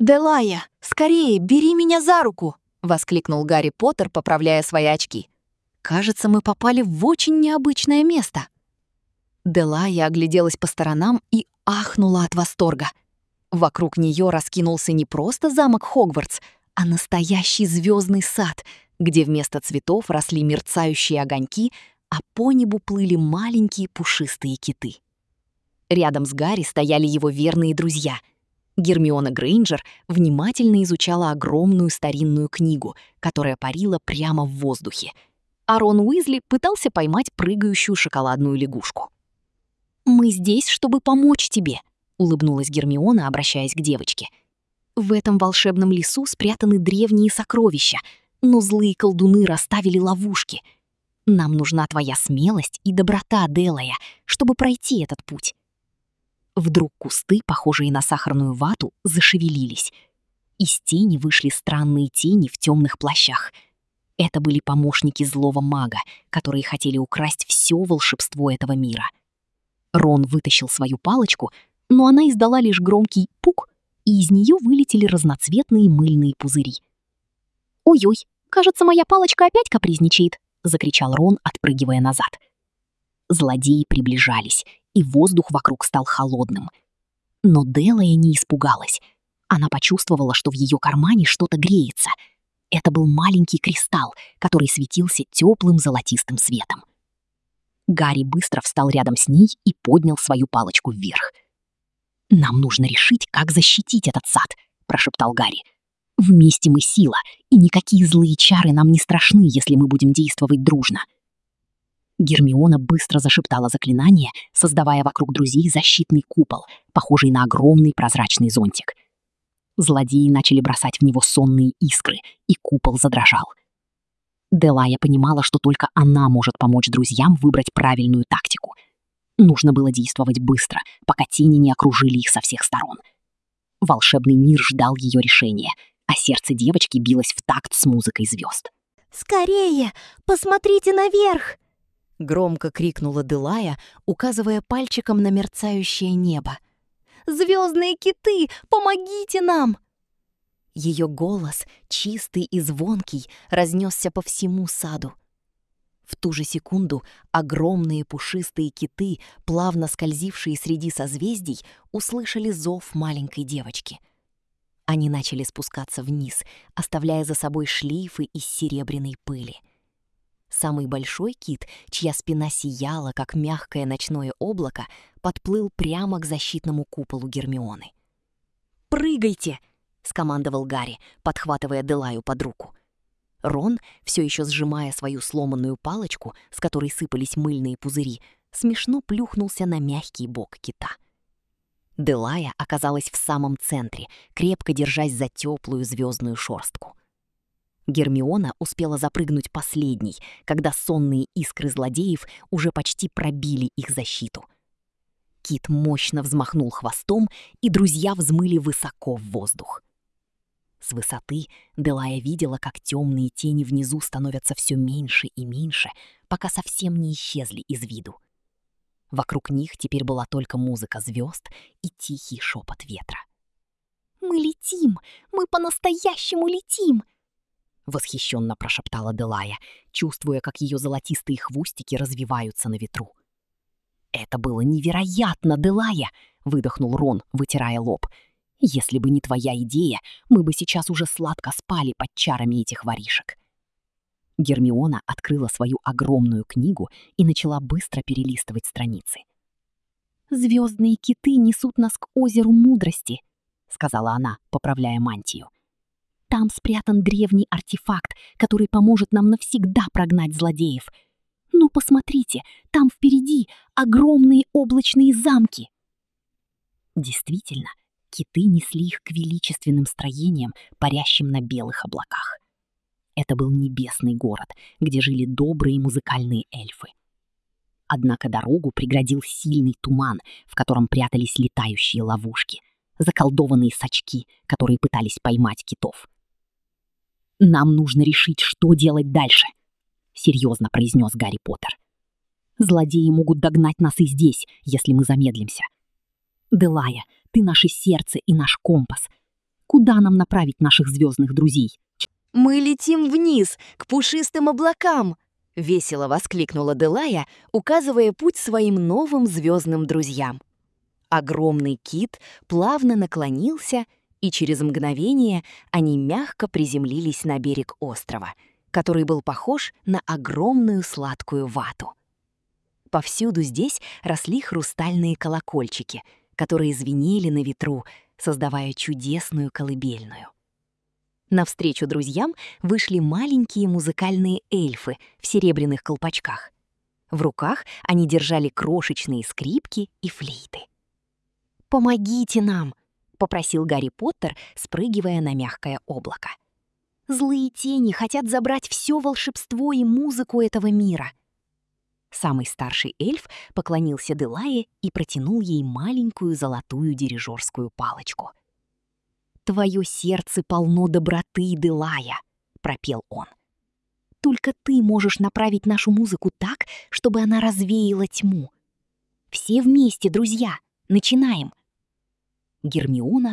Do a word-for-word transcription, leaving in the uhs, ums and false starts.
«Делая, скорее, бери меня за руку!» — воскликнул Гарри Поттер, поправляя свои очки. «Кажется, мы попали в очень необычное место». Делая огляделась по сторонам и ахнула от восторга. Вокруг нее раскинулся не просто замок Хогвартс, а настоящий звездный сад, где вместо цветов росли мерцающие огоньки, а по небу плыли маленькие пушистые киты. Рядом с Гарри стояли его верные друзья. Гермиона Грейнджер внимательно изучала огромную старинную книгу, которая парила прямо в воздухе, а Рон Уизли пытался поймать прыгающую шоколадную лягушку. «Мы здесь, чтобы помочь тебе», — улыбнулась Гермиона, обращаясь к девочке. «В этом волшебном лесу спрятаны древние сокровища, но злые колдуны расставили ловушки. Нам нужна твоя смелость и доброта, Делая, чтобы пройти этот путь». Вдруг кусты, похожие на сахарную вату, зашевелились. Из тени вышли странные тени в темных плащах. Это были помощники злого мага, которые хотели украсть все волшебство этого мира. Рон вытащил свою палочку, но она издала лишь громкий пук, и из нее вылетели разноцветные мыльные пузыри. «Ой-ой, кажется, моя палочка опять капризничает», — закричал Рон, отпрыгивая назад. Злодеи приближались, и воздух вокруг стал холодным. Но Делая не испугалась. Она почувствовала, что в ее кармане что-то греется. Это был маленький кристалл, который светился теплым золотистым светом. Гарри быстро встал рядом с ней и поднял свою палочку вверх. «Нам нужно решить, как защитить этот сад», — прошептал Гарри. «Вместе мы сила, и никакие злые чары нам не страшны, если мы будем действовать дружно». Гермиона быстро зашептала заклинание, создавая вокруг друзей защитный купол, похожий на огромный прозрачный зонтик. Злодеи начали бросать в него сонные искры, и купол задрожал. Делая понимала, что только она может помочь друзьям выбрать правильную тактику. Нужно было действовать быстро, пока тени не окружили их со всех сторон. Волшебный мир ждал ее решения, а сердце девочки билось в такт с музыкой звезд. «Скорее! Посмотрите наверх!» — громко крикнула Делая, указывая пальчиком на мерцающее небо. «Звездные киты, помогите нам!» Ее голос, чистый и звонкий, разнесся по всему саду. В ту же секунду огромные пушистые киты, плавно скользившие среди созвездий, услышали зов маленькой девочки. Они начали спускаться вниз, оставляя за собой шлейфы из серебряной пыли. Самый большой кит, чья спина сияла, как мягкое ночное облако, подплыл прямо к защитному куполу Гермионы. «Прыгайте!» — скомандовал Гарри, подхватывая Делаю под руку. Рон, все еще сжимая свою сломанную палочку, с которой сыпались мыльные пузыри, смешно плюхнулся на мягкий бок кита. Делая оказалась в самом центре, крепко держась за теплую звездную шорстку. Гермиона успела запрыгнуть последней, когда сонные искры злодеев уже почти пробили их защиту. Кит мощно взмахнул хвостом, и друзья взмыли высоко в воздух. С высоты Делая видела, как темные тени внизу становятся все меньше и меньше, пока совсем не исчезли из виду. Вокруг них теперь была только музыка звезд и тихий шепот ветра. «Мы летим! Мы по-настоящему летим!» — восхищенно прошептала Делая, чувствуя, как ее золотистые хвостики развиваются на ветру. «Это было невероятно, Делая!» — выдохнул Рон, вытирая лоб. «Если бы не твоя идея, мы бы сейчас уже сладко спали под чарами этих воришек». Гермиона открыла свою огромную книгу и начала быстро перелистывать страницы. «Звездные киты несут нас к озеру мудрости», — сказала она, поправляя мантию. «Там спрятан древний артефакт, который поможет нам навсегда прогнать злодеев. Ну, посмотрите, там впереди огромные облачные замки». Действительно, киты несли их к величественным строениям, парящим на белых облаках. Это был небесный город, где жили добрые музыкальные эльфы. Однако дорогу преградил сильный туман, в котором прятались летающие ловушки, заколдованные сачки, которые пытались поймать китов. «Нам нужно решить, что делать дальше», — серьезно произнес Гарри Поттер. «Злодеи могут догнать нас и здесь, если мы замедлимся. Делая, ты наше сердце и наш компас. Куда нам направить наших звездных друзей? «Мы летим вниз, к пушистым облакам!» — весело воскликнула Делая, указывая путь своим новым звездным друзьям. Огромный кит плавно наклонился, и через мгновение они мягко приземлились на берег острова, который был похож на огромную сладкую вату. Повсюду здесь росли хрустальные колокольчики, которые звенели на ветру, создавая чудесную колыбельную. Навстречу друзьям вышли маленькие музыкальные эльфы в серебряных колпачках. В руках они держали крошечные скрипки и флейты. «Помогите нам!» — попросил Гарри Поттер, спрыгивая на мягкое облако. «Злые тени хотят забрать все волшебство и музыку этого мира». Самый старший эльф поклонился Делае и протянул ей маленькую золотую дирижерскую палочку. «Твое сердце полно доброты, Делая», — пропел он. «Только ты можешь направить нашу музыку так, чтобы она развеяла тьму. Все вместе, друзья, начинаем!» Гермиона